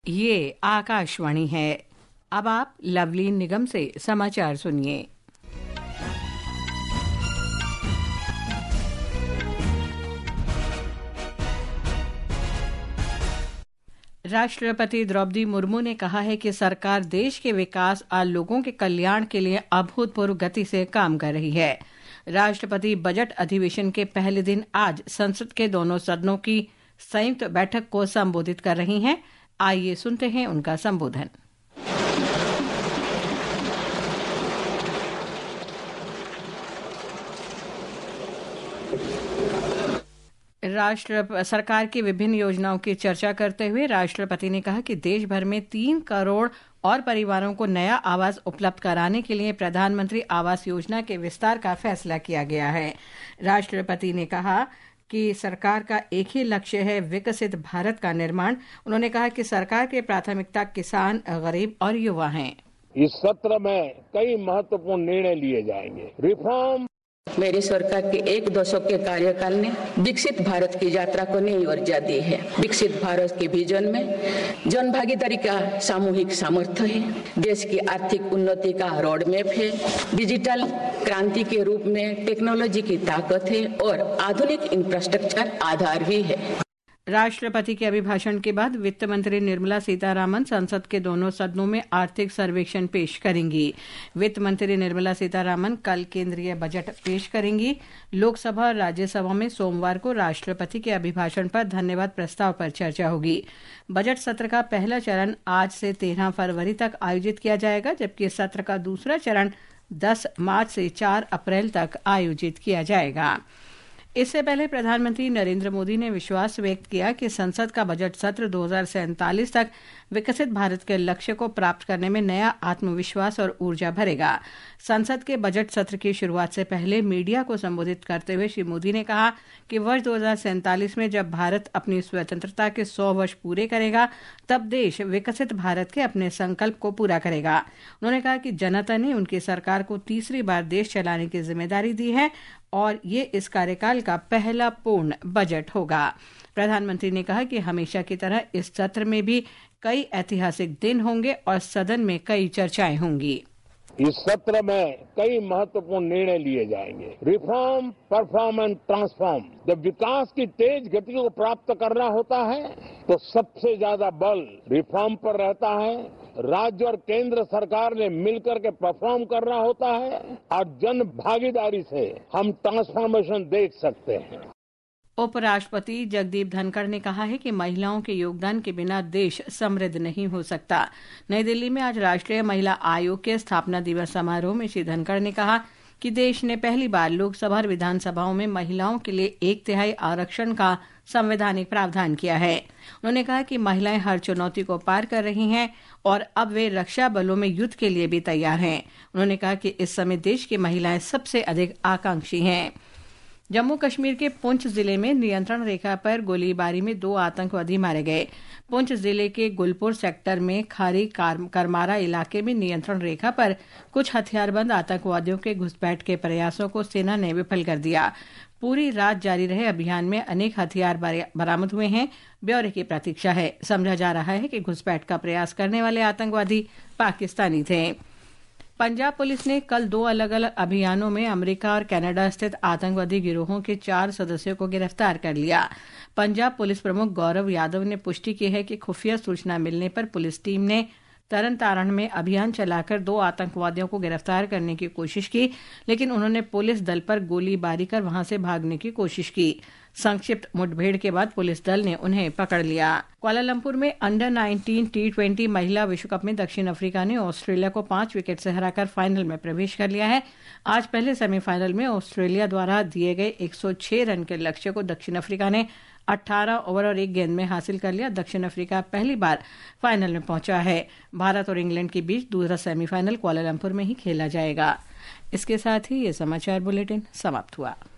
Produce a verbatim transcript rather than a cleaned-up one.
ये आकाशवाणी है। अब आप लवलीन निगम से समाचार सुनिए। राष्ट्रपति द्रौपदी मुर्मू ने कहा है कि सरकार देश के विकास और लोगों के कल्याण के लिए अभूतपूर्व गति से काम कर रही है। राष्ट्रपति बजट अधिवेशन के पहले दिन आज संसद के दोनों सदनों की संयुक्त बैठक को संबोधित कर रही हैं। आइए सुनते हैं उनका संबोधन। राष्ट्र सरकार की विभिन्न योजनाओं की चर्चा करते हुए राष्ट्रपति ने कहा कि देश भर में तीन करोड़ और परिवारों को नया आवास उपलब्ध कराने के लिए प्रधानमंत्री आवास योजना के विस्तार का फैसला किया गया है। राष्ट्रपति ने कहा कि सरकार का एक ही लक्ष्य है, विकसित भारत का निर्माण। उन्होंने कहा कि सरकार की प्राथमिकता किसान, गरीब और युवा हैं। इस सत्र में कई महत्वपूर्ण निर्णय लिए जाएंगे। रिफॉर्म मेरी सरकार के एक दशक के कार्यकाल ने विकसित भारत की यात्रा को नई ऊर्जा दी है। विकसित भारत के विजन में जन भागीदारी का सामूहिक सामर्थ्य है। देश की आर्थिक उन्नति का रोड मैप है। डिजिटल क्रांति के रूप में टेक्नोलॉजी की ताकत है और आधुनिक इंफ्रास्ट्रक्चर आधार भी है। राष्ट्रपति के अभिभाषण के बाद वित्त मंत्री निर्मला सीतारामन संसद के दोनों सदनों में आर्थिक सर्वेक्षण पेश करेंगी। वित्त मंत्री निर्मला सीतारामन कल केंद्रीय बजट पेश करेंगी। लोकसभा और राज्यसभा में सोमवार को राष्ट्रपति के अभिभाषण पर धन्यवाद प्रस्ताव पर चर्चा होगी। बजट सत्र का पहला चरण आज से तेरह फरवरी तक आयोजित किया जाएगा, जबकि सत्र का दूसरा चरण दस मार्च से चार अप्रैल तक आयोजित किया जाएगा। इससे पहले प्रधानमंत्री नरेंद्र मोदी ने विश्वास व्यक्त किया कि संसद का बजट सत्र दो हज़ार सैंतालीस तक विकसित भारत के लक्ष्य को प्राप्त करने में नया आत्मविश्वास और ऊर्जा भरेगा। संसद के बजट सत्र की शुरुआत से पहले मीडिया को संबोधित करते हुए श्री मोदी ने कहा कि वर्ष दो हज़ार सैंतालीस में जब भारत अपनी स्वतंत्रता के सौ वर्ष पूरे करेगा, तब देश विकसित भारत के अपने संकल्प को पूरा करेगा। उन्होंने कहा कि जनता ने उनकी सरकार को तीसरी बार देश चलाने की जिम्मेदारी दी है और ये इस कार्यकाल का पहला पूर्ण बजट होगा। प्रधानमंत्री ने कहा कि हमेशा की तरह इस सत्र में भी कई ऐतिहासिक दिन होंगे और सदन में कई चर्चाएं होंगी। इस सत्र में कई महत्वपूर्ण निर्णय लिए जाएंगे। Reform, perform and transform. जब विकास की तेज गति को प्राप्त करना होता है तो सबसे ज्यादा बल रिफॉर्म पर रहता है। राज्य और केंद्र सरकार ने मिलकर के परफॉर्म करना होता है और जन भागीदारी से हम ट्रांसफॉर्मेशन देख सकते हैं। उपराष्ट्रपति जगदीप धनखड़ ने कहा है कि महिलाओं के योगदान के बिना देश समृद्ध नहीं हो सकता। नई दिल्ली में आज राष्ट्रीय महिला आयोग के स्थापना दिवस समारोह में श्री धनखड़ ने कहा कि देश ने पहली बार लोकसभा और विधानसभाओं में महिलाओं के लिए एक तिहाई आरक्षण का संवैधानिक प्रावधान किया है। उन्होंने कहा कि महिलाएं हर चुनौती को पार कर रही हैं और अब वे रक्षा बलों में युद्ध के लिए भी तैयार हैं। उन्होंने कहा कि इस समय देश की महिलाएं सबसे अधिक आकांक्षी हैं। जम्मू कश्मीर के पुंछ जिले में नियंत्रण रेखा पर गोलीबारी में दो आतंकवादी मारे गए। पुंछ जिले के गुलपुर सेक्टर में खारी करमारा इलाके में नियंत्रण रेखा पर कुछ हथियारबंद आतंकवादियों के घुसपैठ के प्रयासों को सेना ने विफल कर दिया। पूरी रात जारी रहे अभियान में अनेक हथियार बरामद हुए हैं। ब्यौरे की प्रतीक्षा है। समझा जा रहा है कि घुसपैठ का प्रयास करने वाले आतंकवादी पाकिस्तानी थे। पंजाब पुलिस ने कल दो अलग अलग अभियानों में अमेरिका और कनाडा स्थित आतंकवादी गिरोहों के चार सदस्यों को गिरफ्तार कर लिया। पंजाब पुलिस प्रमुख गौरव यादव ने पुष्टि की है कि खुफिया सूचना मिलने पर पुलिस टीम ने तरन तारण में अभियान चलाकर दो आतंकवादियों को गिरफ्तार करने की कोशिश की, लेकिन उन्होंने पुलिस दल पर गोलीबारी कर वहां से भागने की कोशिश की। संक्षिप्त मुठभेड़ के बाद पुलिस दल ने उन्हें पकड़ लिया। कुआलालंपुर में अंडर नाइनटीन टी ट्वेंटी महिला विश्व कप में दक्षिण अफ्रीका ने ऑस्ट्रेलिया को पांच विकेट से हराकर फाइनल में प्रवेश कर लिया है। आज पहले सेमीफाइनल में ऑस्ट्रेलिया द्वारा दिए गए एक सौ छह रन के लक्ष्य को दक्षिण अफ्रीका ने अठारह ओवर और एक गेंद में हासिल कर लिया। दक्षिण अफ्रीका पहली बार फाइनल में पहुंचा है। भारत और इंग्लैंड के बीच दूसरा सेमीफाइनल कुआलालंपुर में ही खेला जाएगा। इसके साथ ही ये समाचार बुलेटिन समाप्त हुआ।